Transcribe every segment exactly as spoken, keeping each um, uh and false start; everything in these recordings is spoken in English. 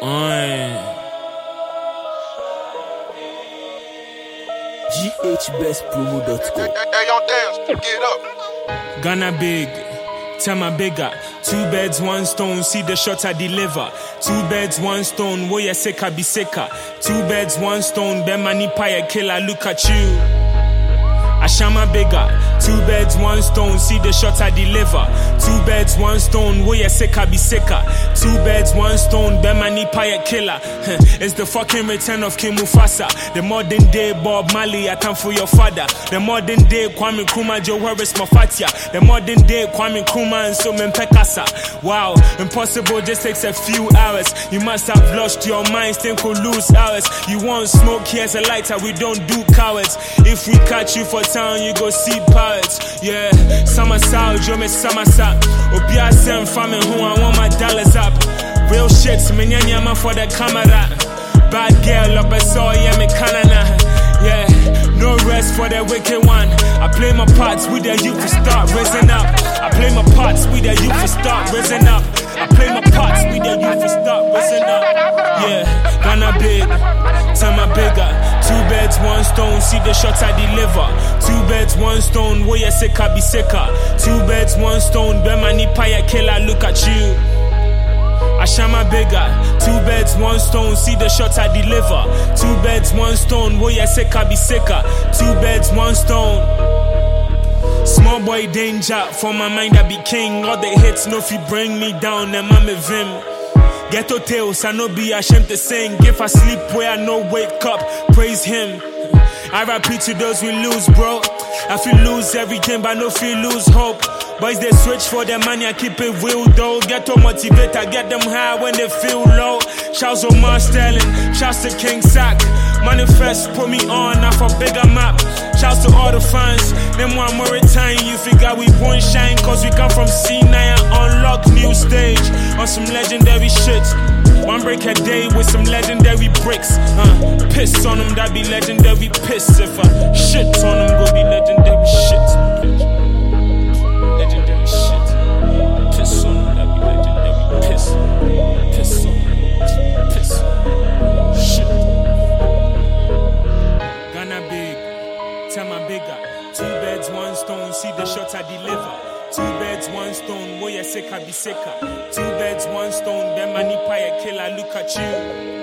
Oi. G H best promo dot com. Hey, yo, dance, get up. Ghana big, Tema bigger. Two beds, one stone, see the shot I deliver. Two beds, one stone, wo ya seka be seka. Two beds, one stone, be mani paya killer, look at you. Ashama bigger. Two beds, one stone, see the shot I deliver. Two beds, one stone, wo ya seka be seka. Two beds, one stone, be mani paya killer. It's the fucking return of King Mufasa. The modern day Bob Marley, I time for your father. The modern day Kwame Nkrumah, Joe Harris Mafatia. The modern day Kwame Nkrumah and so Pekasa. Wow, impossible just takes a few hours. You must have lost your mind, think could lose hours. You want smoke, here's a lighter, we don't do cowards. If we catch you for town, you go see pirates. Yeah, summer sound, you me summer sap. Obia sem famine who I want my dollars up. Real shit, me nyama for the camera. Bad girl up a saw, yeah, me canana. Yeah, no rest for the wicked one. I play my parts with the youth to start raising up. I play my parts with the youth to start raising up. I play my parts with the youth to start raising up. Yeah, Ghana big, Tema bigger. Two beds, one stone, see the shots I deliver. Two beds, one stone, wo ya seka be seka. Two beds, one stone, be mani paya killer, look at you. Ashama bigger. Two beds, one stone, see the shots I deliver. Two beds, one stone, wo ya seka be seka. Two beds, one stone. Small boy danger, for my mind I be king. All the hits no fi bring me down, and I'm a vim. Ghetto tales, I no be ashamed to sing. If I sleep where I no wake up, praise him. I repeat to those we lose, bro. I feel lose everything, but no feel lose hope. Boys they switch for the money, I keep it real though. Ghetto motivator, get them high when they feel low. Shouts Omar Sterling, shouts to King Sack. Manifest, put me on, now for bigger map. Shouts to all the fans, them one more time. You figure we won't shine, cause we come from C nine and unlock new stage. On some legendary shit. One break a day with some legendary bricks. Uh, piss on them, that be legendary piss. If I shit on them, go be legendary shit. Legendary shit. Piss on them, that be legendary piss. Piss on them. Piss. Shit. Ghana big, Tema bigger. Two beds, one stone, see the shots I deliver. Two beds, one stone, wo ya seka be seka. Two beds, one stone, them mani paya killer, look at you.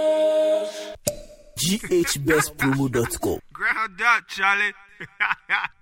G H best promo dot com. Ground up, Charlie.